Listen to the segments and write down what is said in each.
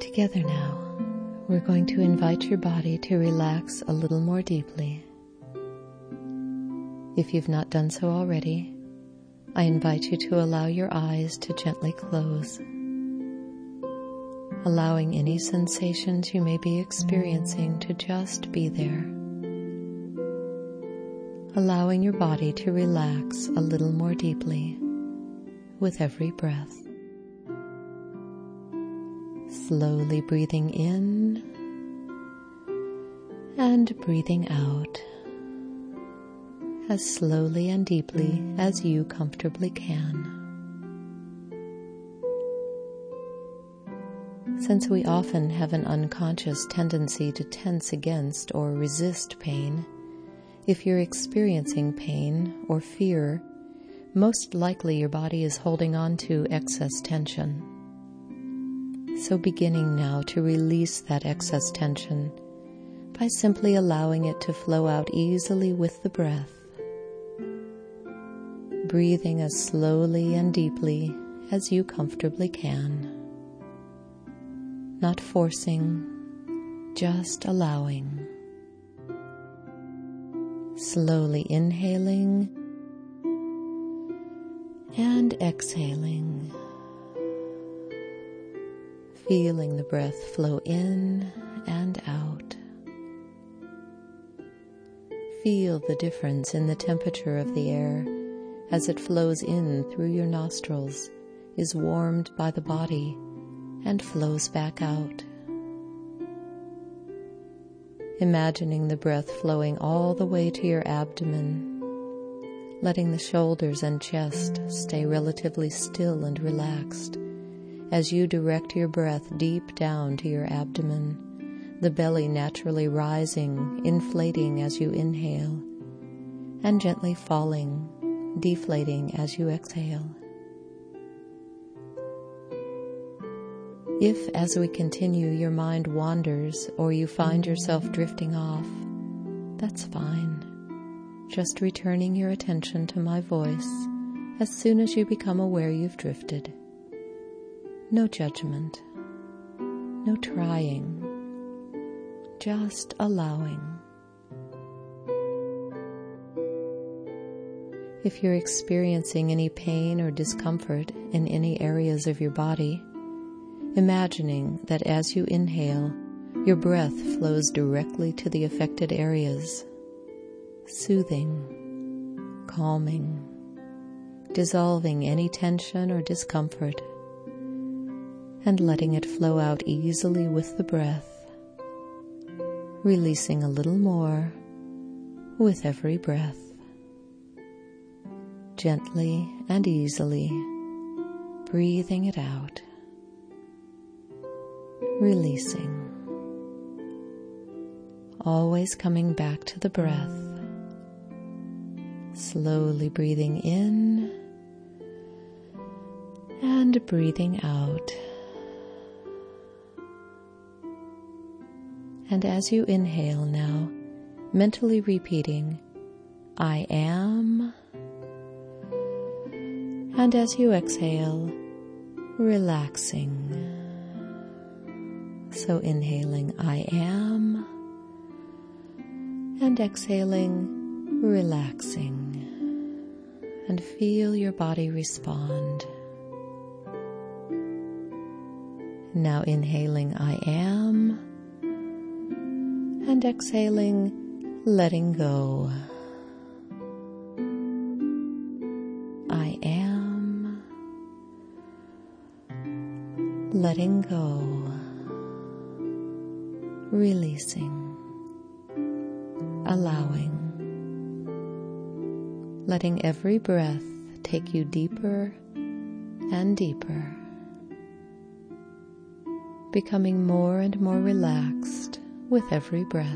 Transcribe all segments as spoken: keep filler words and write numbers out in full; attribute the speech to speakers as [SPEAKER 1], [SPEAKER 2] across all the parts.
[SPEAKER 1] Together now, we're going to invite your body to relax a little more deeply. If you've not done so already, I invite you to allow your eyes to gently close, allowing any sensations you may be experiencing to just be there, allowing your body to relax a little more deeply with every breath. Slowly breathing in and breathing out as slowly and deeply as you comfortably can. Since we often have an unconscious tendency to tense against or resist pain, if you're experiencing pain or fear, most likely your body is holding on to excess tension. So beginning now to release that excess tension by simply allowing it to flow out easily with the breath, breathing as slowly and deeply as you comfortably can, not forcing, just allowing. Slowly inhaling and exhaling, feeling the breath flow in and out. Feel the difference in the temperature of the air as it flows in through your nostrils, is warmed by the body, and flows back out. Imagining the breath flowing all the way to your abdomen, letting the shoulders and chest stay relatively still and relaxed as you direct your breath deep down to your abdomen, the belly naturally rising, inflating as you inhale, and gently falling, deflating as you exhale. If, as we continue, your mind wanders or you find yourself drifting off, that's fine. Just returning your attention to my voice as soon as you become aware you've drifted. No judgment, no trying, just allowing. If you're experiencing any pain or discomfort in any areas of your body, imagining that as you inhale, your breath flows directly to the affected areas, soothing, calming, dissolving any tension or discomfort, and letting it flow out easily with the breath, releasing a little more with every breath. Gently and easily, breathing it out, releasing, always coming back to the breath, slowly breathing in and breathing out. And as you inhale now, mentally repeating, I am. And as you exhale, relaxing. So inhaling, I am. And exhaling, relaxing. And feel your body respond. Now inhaling, I am. And exhaling, letting go. I am. Letting go. Releasing. Allowing. Letting every breath take you deeper and deeper. Becoming more and more relaxed with every breath.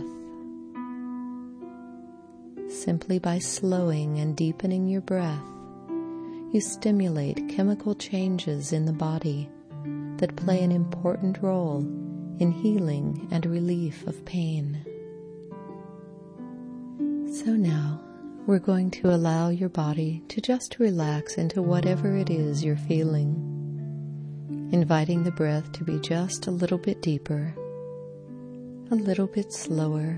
[SPEAKER 1] Simply by slowing and deepening your breath, you stimulate chemical changes in the body that play an important role in healing and relief of pain. So now, we're going to allow your body to just relax into whatever it is you're feeling. inviting the breath to be just a little bit deeper, a little bit slower,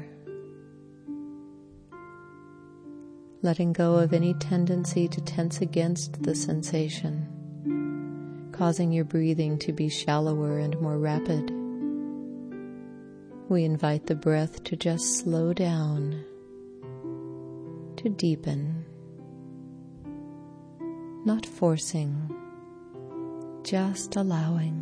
[SPEAKER 1] letting go of any tendency to tense against the sensation, causing your breathing to be shallower and more rapid. We invite the breath to just slow down, to deepen, not forcing, just allowing,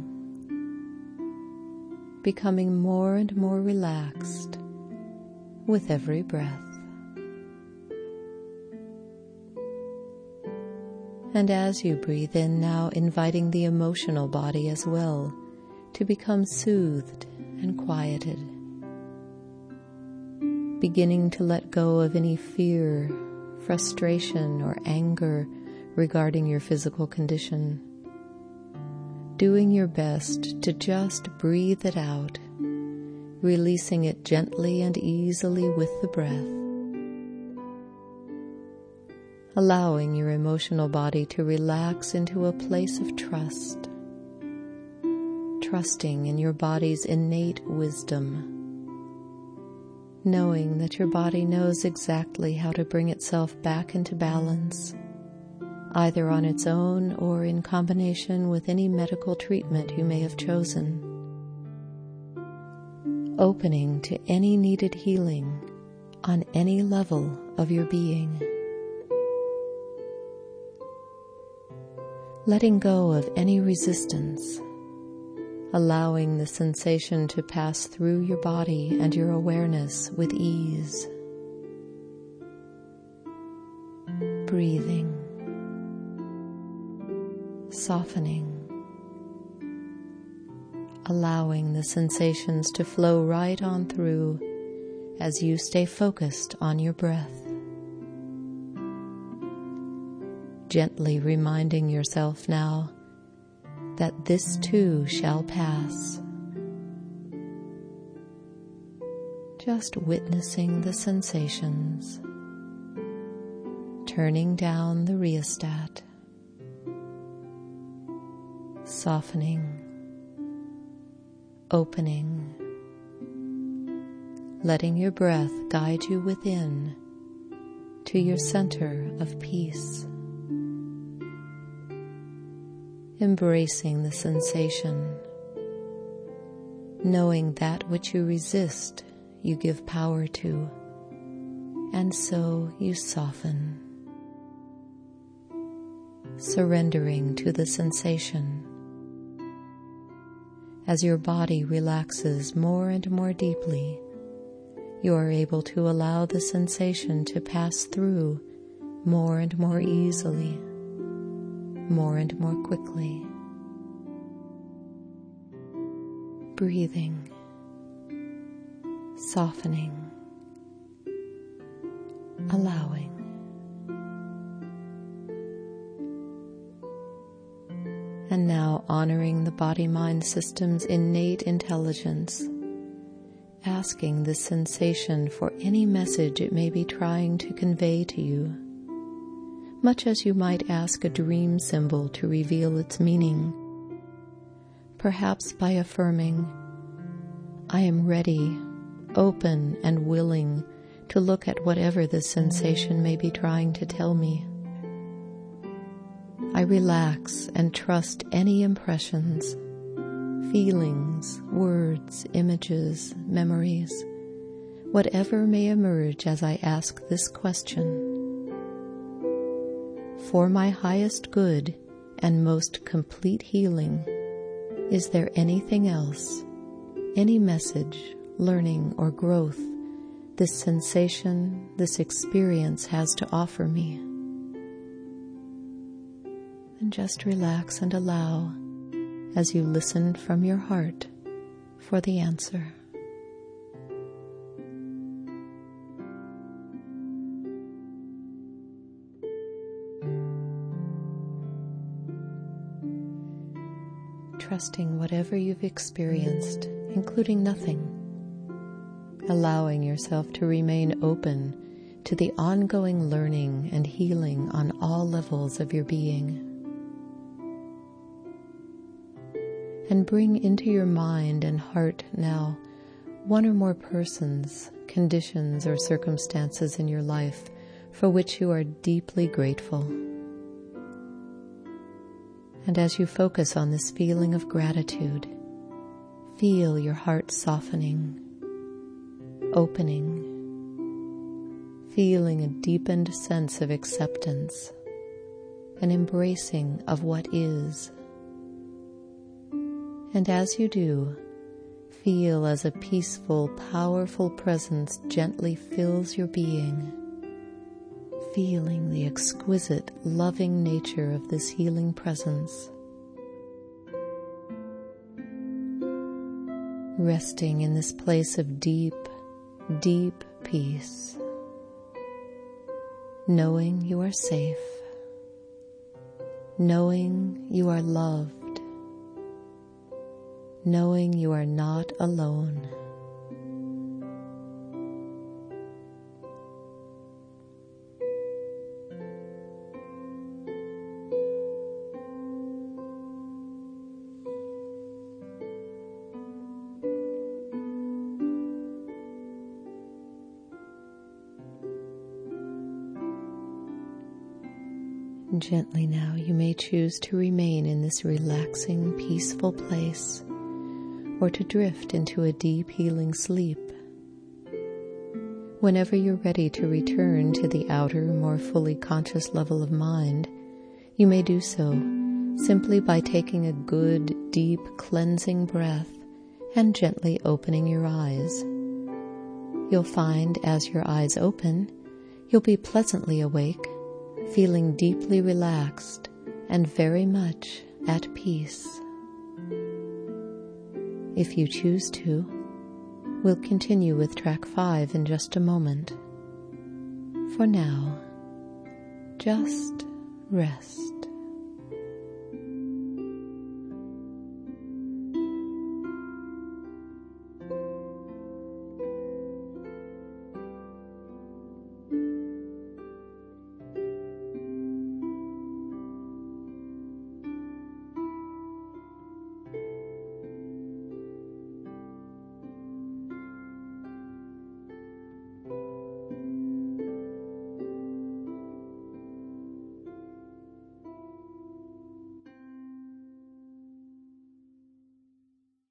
[SPEAKER 1] becoming more and more relaxed with every breath. And as you breathe in now, inviting the emotional body as well to become soothed and quieted, beginning to let go of any fear, frustration, or anger regarding your physical condition, doing your best to just breathe it out, releasing it gently and easily with the breath, allowing your emotional body to relax into a place of trust, trusting in your body's innate wisdom, knowing that your body knows exactly how to bring itself back into balance, either on its own or in combination with any medical treatment you may have chosen, opening to any needed healing on any level of your being. Letting go of any resistance, allowing the sensation to pass through your body and your awareness with ease. Breathing, softening, allowing the sensations to flow right on through as you stay focused on your breath. Gently reminding yourself now that this too shall pass. Just witnessing the sensations, turning down the rheostat, softening, opening, letting your breath guide you within to your center of peace. Embracing the sensation, knowing that which you resist, you give power to, and so you soften. Surrendering to the sensation. As your body relaxes more and more deeply, you are able to allow the sensation to pass through more and more easily, more and more quickly. Breathing, softening, allowing. And now honoring the body-mind system's innate intelligence, asking the sensation for any message it may be trying to convey to you, much as you might ask a dream symbol to reveal its meaning, perhaps by affirming, I am ready, open, and willing to look at whatever this sensation may be trying to tell me. I relax and trust any impressions, feelings, words, images, memories, whatever may emerge as I ask this question. For my highest good and most complete healing, is there anything else, any message, learning, or growth this sensation, this experience has to offer me? And just relax and allow as you listen from your heart for the answer. Trusting whatever you've experienced, including nothing, allowing yourself to remain open to the ongoing learning and healing on all levels of your being. and bring into your mind and heart now one or more persons, conditions, or circumstances in your life for which you are deeply grateful. And as you focus on this feeling of gratitude, feel your heart softening, opening, feeling a deepened sense of acceptance, an embracing of what is. And as you do, feel as a peaceful, powerful presence gently fills your being, feeling the exquisite, loving nature of this healing presence, resting in this place of deep, deep peace, knowing you are safe, knowing you are loved, knowing you are not alone. Gently now, you may choose to remain in this relaxing, peaceful place, or to drift into a deep, healing sleep. Whenever you're ready to return to the outer, more fully conscious level of mind, you may do so simply by taking a good, deep, cleansing breath and gently opening your eyes. You'll find as your eyes open, you'll be pleasantly awake, feeling deeply relaxed and very much at peace. If you choose to, we'll continue with track five in just a moment. For now, just rest.